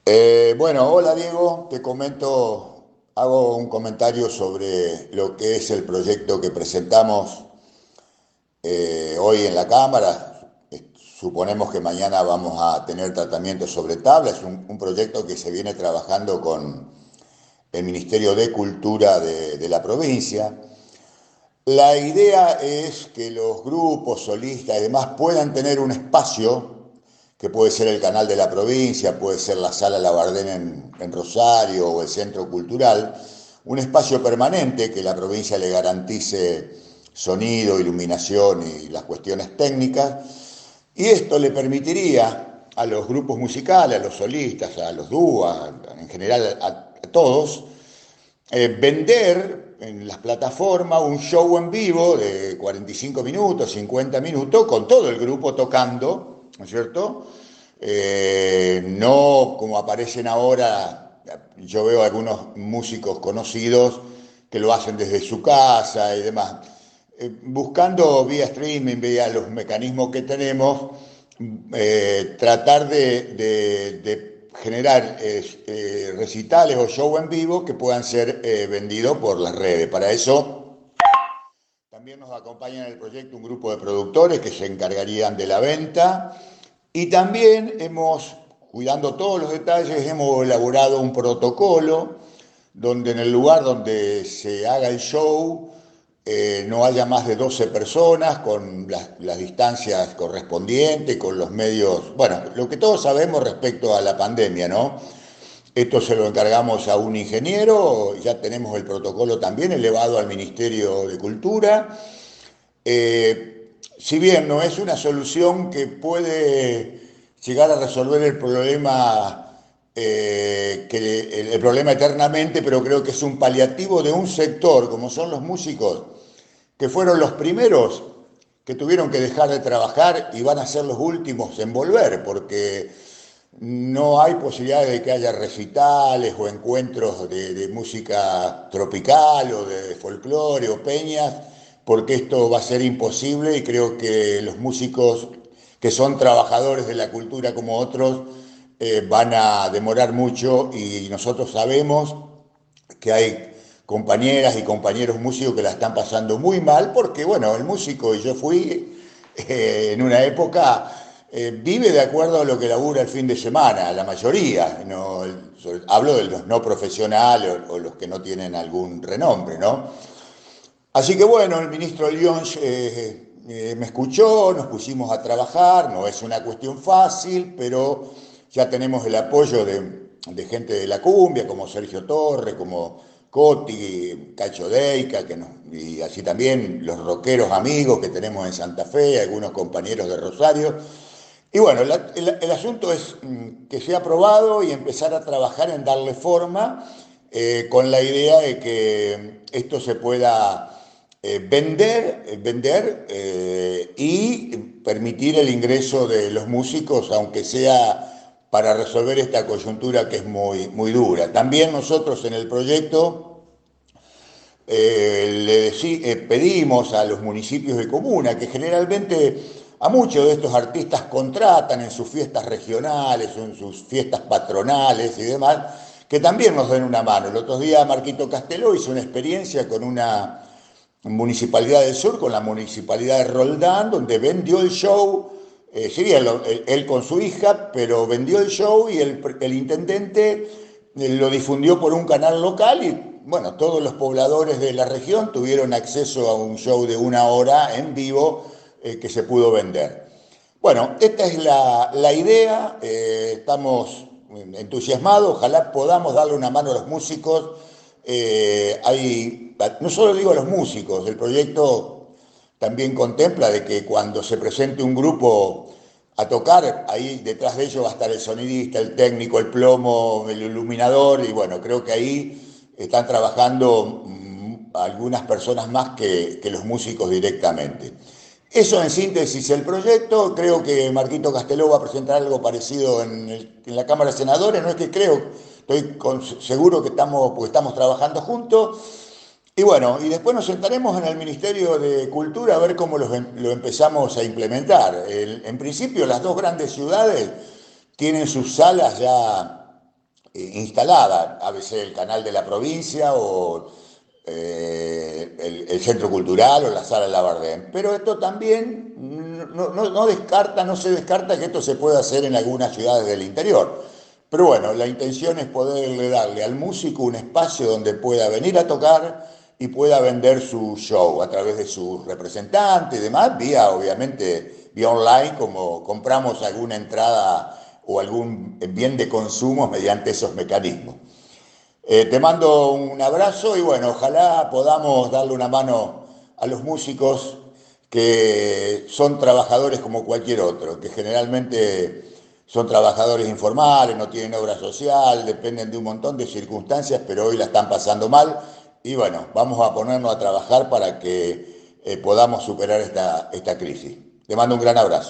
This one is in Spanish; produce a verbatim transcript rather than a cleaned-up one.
Eh, bueno, hola Diego, te comento, hago un comentario sobre lo que es el proyecto que presentamos eh, hoy en la Cámara. Eh, Suponemos que mañana vamos a tener tratamiento sobre tabla. Es un, un proyecto que se viene trabajando con el Ministerio de Cultura de, de la provincia. La idea es que los grupos, solistas y demás puedan tener un espacio que puede ser el canal de la provincia, puede ser la Sala Labardén en, en Rosario o el Centro Cultural, un espacio permanente que la provincia le garantice sonido, iluminación y las cuestiones técnicas, y esto le permitiría a los grupos musicales, a los solistas, a los dúos, en general a, a todos, eh, vender en las plataformas un show en vivo de cuarenta y cinco minutos, cincuenta minutos, con todo el grupo tocando, ¿no es cierto? Eh, no como aparecen ahora, yo veo algunos músicos conocidos que lo hacen desde su casa y demás. Eh, buscando vía streaming, vía los mecanismos que tenemos, eh, tratar de, de, de generar eh, eh, recitales o show en vivo que puedan ser eh, vendidos por las redes. Para eso también nos acompaña en el proyecto un grupo de productores que se encargarían de la venta, y también hemos, cuidando todos los detalles, hemos elaborado un protocolo donde en el lugar donde se haga el show eh, no haya más de doce personas, con las, las distancias correspondientes, con los medios, bueno, lo que todos sabemos respecto a la pandemia, ¿no? Esto se lo encargamos a un ingeniero, ya tenemos el protocolo también elevado al Ministerio de Cultura. Eh, si bien no es una solución que puede llegar a resolver el problema, eh, que, el, el problema eternamente, pero creo que es un paliativo de un sector, como son los músicos, que fueron los primeros que tuvieron que dejar de trabajar y van a ser los últimos en volver, porque no hay posibilidades de que haya recitales o encuentros de, de música tropical o de folclore o peñas, porque esto va a ser imposible, y creo que los músicos que son trabajadores de la cultura como otros eh, van a demorar mucho, y nosotros sabemos que hay compañeras y compañeros músicos que la están pasando muy mal porque, bueno, el músico, y yo fui eh, en una época, eh, vive de acuerdo a lo que labura el fin de semana, la mayoría. No, hablo de los no profesionales o, o los que no tienen algún renombre, ¿no? Así que bueno, el ministro Lyons eh, eh, me escuchó, nos pusimos a trabajar, no es una cuestión fácil, pero ya tenemos el apoyo de, de gente de la cumbia, como Sergio Torre, como Coti, Cacho Deica, que nos, y así también los rockeros amigos que tenemos en Santa Fe, algunos compañeros de Rosario. Y bueno, la, el, el, asunto es mm, que sea aprobado y empezar a trabajar en darle forma, eh, con la idea de que esto se pueda eh, vender, eh, vender eh, y permitir el ingreso de los músicos, aunque sea para resolver esta coyuntura que es muy, muy dura. También nosotros en el proyecto eh, le deci- eh, pedimos a los municipios de comuna, que generalmente a muchos de estos artistas contratan en sus fiestas regionales o en sus fiestas patronales y demás, que también nos den una mano. El otro día Marquito Casteló hizo una experiencia con una Municipalidad del Sur, con la Municipalidad de Roldán, donde vendió el show, eh, sí, él, él, con su hija, pero vendió el show, y el, el intendente eh, lo difundió por un canal local, y bueno, todos los pobladores de la región tuvieron acceso a un show de una hora en vivo eh, que se pudo vender. Bueno, esta es la, la idea, eh, estamos entusiasmados, ojalá podamos darle una mano a los músicos. Eh, hay, no solo digo a los músicos, el proyecto también contempla de que cuando se presente un grupo a tocar, ahí detrás de ellos va a estar el sonidista, el técnico, el plomo, el iluminador, y bueno, creo que ahí están trabajando mmm, algunas personas más que, que los músicos directamente. Eso en síntesis el proyecto. Creo que Marquito Casteló va a presentar algo parecido en, el, en la Cámara de Senadores. No es que creo, estoy con, seguro que estamos, porque estamos trabajando juntos. Y bueno, y después nos sentaremos en el Ministerio de Cultura a ver cómo lo, lo empezamos a implementar. El, en principio, las dos grandes ciudades tienen sus salas ya eh, instalada, a veces el canal de la provincia o eh, el, el, centro cultural o la sala Labardén. Pero esto también no, no, no descarta, no se descarta que esto se pueda hacer en algunas ciudades del interior. Pero bueno, la intención es poderle darle al músico un espacio donde pueda venir a tocar y pueda vender su show a través de sus representantes y demás, vía obviamente, vía online, como compramos alguna entrada o algún bien de consumo mediante esos mecanismos. Eh, te mando un abrazo y bueno, ojalá podamos darle una mano a los músicos que son trabajadores como cualquier otro, que generalmente son trabajadores informales, no tienen obra social, dependen de un montón de circunstancias, pero hoy la están pasando mal y bueno, vamos a ponernos a trabajar para que eh, podamos superar esta, esta crisis. Te mando un gran abrazo.